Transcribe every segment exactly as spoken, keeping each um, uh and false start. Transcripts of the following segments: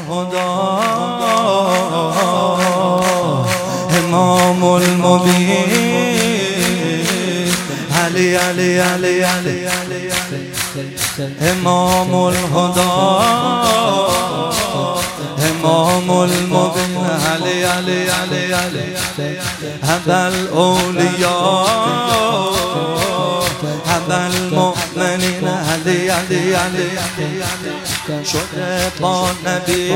الهدى امام المبین علی علی علی علی امام الهدى امام المبین علی علی علی علی هذا الاولیاء هذا المؤمنین علی علی علی شده با نبی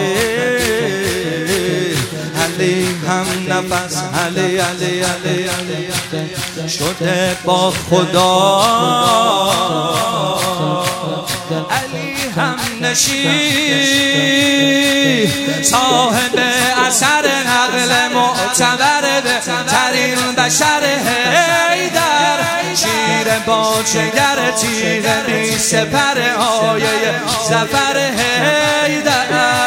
علی هم نفس علی علی علی شده با خدا علی هم نشین صاحب اثر نقل معتبر بهترین بشر حیدر شیر با جگر تیغ بی سپر آیه ظفر حیدر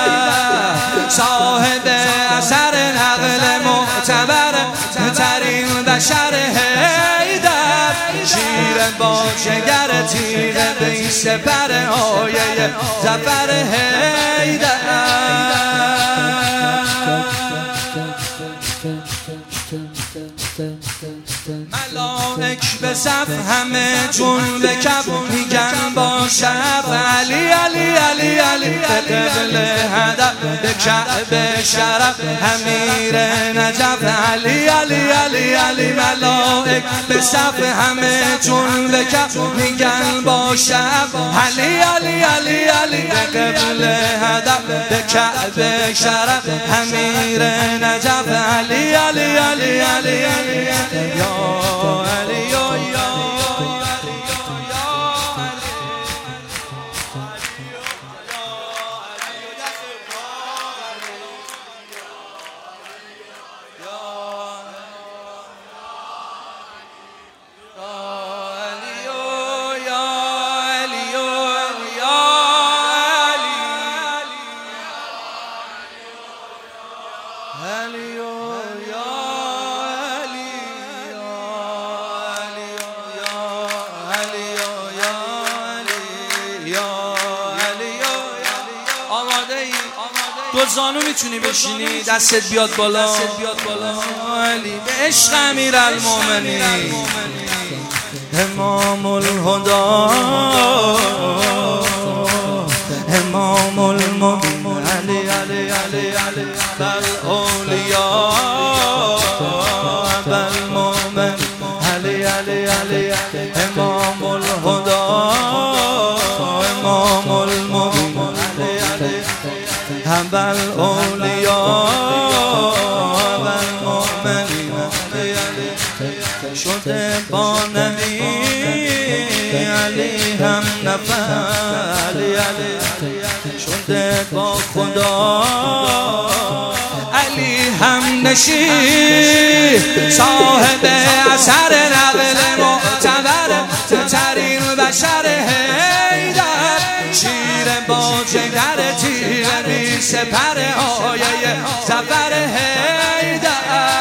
صاحب اثر نقل معتبر بهترین بشر حیدر شیر با جگر تیغ بی سپر آیه ظفر حیدر ملائک به صف همه جون به کف میگن با شب علی علی علی علی به قبل هدف به کعبه شرف امیر نجف علی علی علی علی ملائک به صف همه جون به کف میگن با شب علی علی علی علی به قبل هدف به کعبه شرف امیر نجف علی علی علی علی یا علی یا دو زانو میتونی بشینی دستت بیاد بالا علی به عشق امیرالمومنین امام الهدى امام المبین علی علی علی علی بل اولیاء بل مومن علی علی علی امام الهدى امام المبین هم الاولیاء و المؤمنین شده با نبی علی هم نفر علی علی شده با خدا علی هم نشین صاحب اثر نقل معتبر ترین بشر حیدر شیر با جگر تیغ بی سپر آیه ظفر حیدر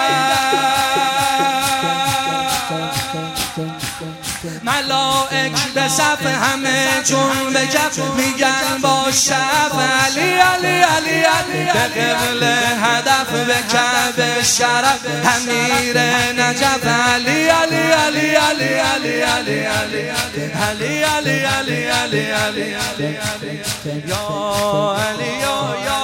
ملائک به صف همه جون به کف میگن با شب علی علی علی علی به قبل هدف به کعبه شرف امیر نجف علی علی علی علی علی علی علی علی علی علی علی علی یا علی یا یا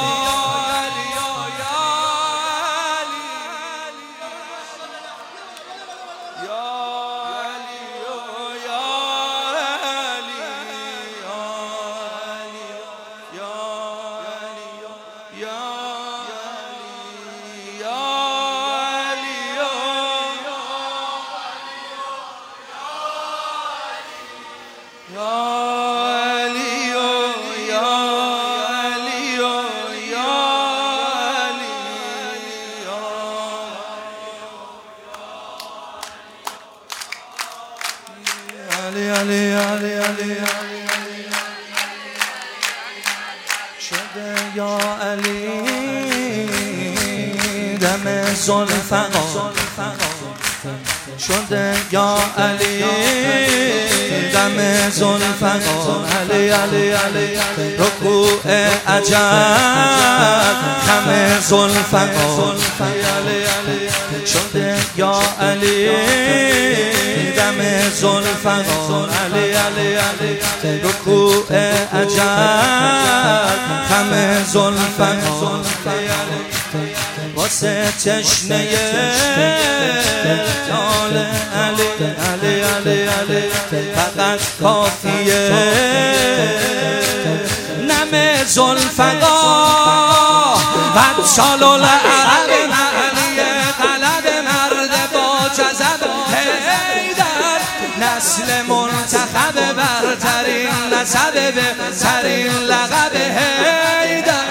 علی علی علی شده یا علی دم زلفقار شده یا علی دم زلفقار علی علی علی رکوع عجب خم زلفقار علی علی شده یا علی دم زلفقار علی علی علی رکوع عجب خم زلفقار واسه تشنه جال علی علی علی علی فقط کافیه نم زلفقار و سال العرب علی قلب مرد با جذب حیدر نسل منتخب برترین نسب بهترین لقب حیدر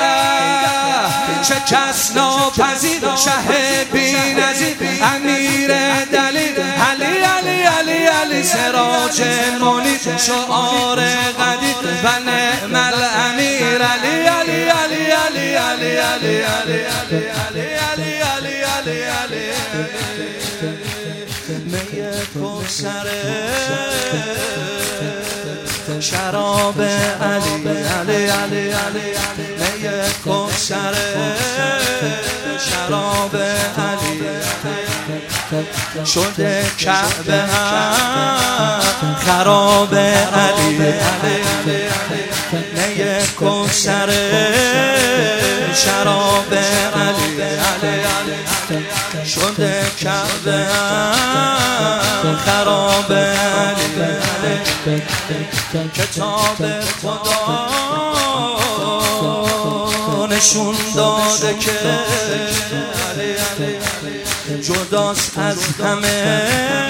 شکست ناپذیر شه بی‌نظیر امیر دلیل علی علی علی علی سراج منیر شعار قدیر و نعم الامیر علی علی علی علی علی علی علی علی علی علی علی علی می کوثر شراب علی علی علی علی می کوثر شراب علی شده کعبه هم خراب علی علی علی می کوثر شراب علی علی علی شده کعبه هم خراب علی علی کتاب خدا نشون داده که جداست از همه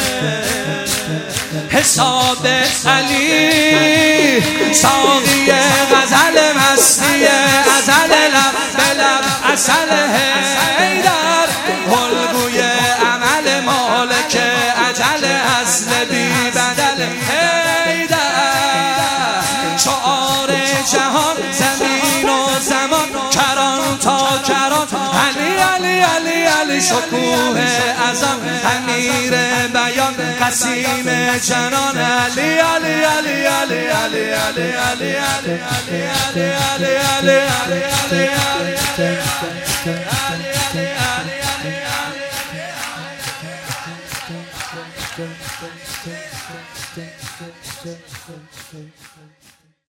حساب علی ساقی غزل مستی ازل لب به لب اصل حیدر الگوی عمل مالک اجل اصل بی بدل حیدر شعار جهان زمین و زمان کران تا کران علی علی علی علی شکوه اعظم امیر بیان قسیم جنان علی علی علی علی علی علی علی علی علی علی علی علی علی